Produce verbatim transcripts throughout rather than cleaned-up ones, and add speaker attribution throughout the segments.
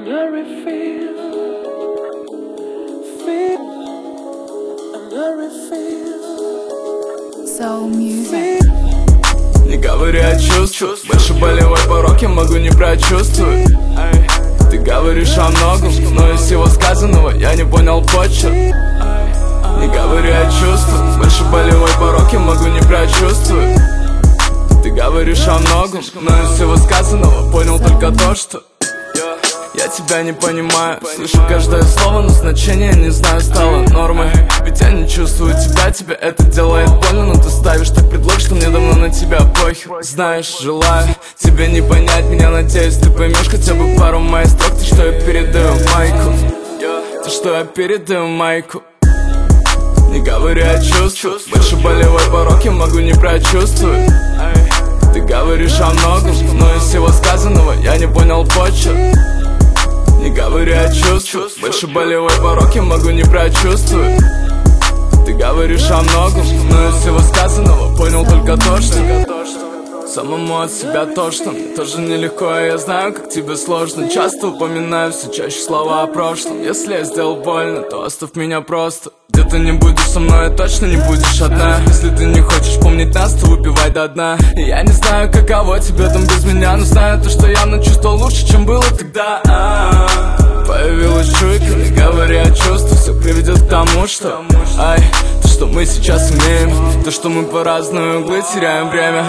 Speaker 1: Soul Music.
Speaker 2: Не говори о чувствах, больше болевой порог я могу не прочувствовать. Ты говоришь о многом, но из всего сказанного я не понял почерк. Не говори о чувствах, больше болевой порог я могу не прочувствовать. Ты говоришь о многом, но из всего сказанного понял только то, что я тебя не понимаю. Слышу каждое слово, но значение не знаю, стало нормой. Ведь я не чувствую тебя, тебе это делает больно. Но ты ставишь так предлог, что мне давно на тебя похер. Знаешь, желаю тебе не понять меня, надеюсь, ты поймешь хотя бы пару моих строк. Ты что я передаю майку, ты что я передаю майку. Не говори о чувствах, больше болевой порог я могу не прочувствовать. Ты говоришь о многом, но из всего сказанного я не понял почерк. Не говори о чувствах, больше болевой порог я могу не прочувствовать. Ты говоришь о многом, но из всего сказанного понял только то, что самому от себя тошно. Мне тоже нелегко, и я знаю, как тебе сложно. Часто упоминаю все чаще слова о прошлом. Если я сделал больно, то оставь меня просто. Где ты не будешь со мной, точно не будешь одна. Если ты не хочешь помнить нас, то выпивай до дна. И я не знаю, каково тебе там без меня, но знаю то, что явно чувствовал лучше, чем было тогда. А-а-а. Появилась чуйка, не говори о чувствах, все приведет к тому, что ай, то, что мы сейчас имеем, то, что мы по разные углы теряем время.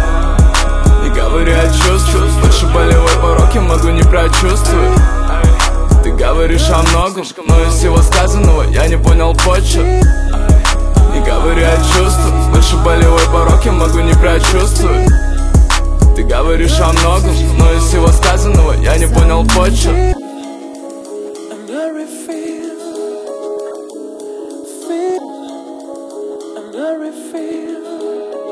Speaker 2: Не говори о чувствах, больше болевой порог я могу не прочувствовать. Ты говоришь о многом, но из всего сказанного я не понял почерк. Не говори о чувствах, больше болевой порог я могу не прочувствовать. Ты говоришь о многом, но из всего сказанного я не понял почерк.
Speaker 3: I'm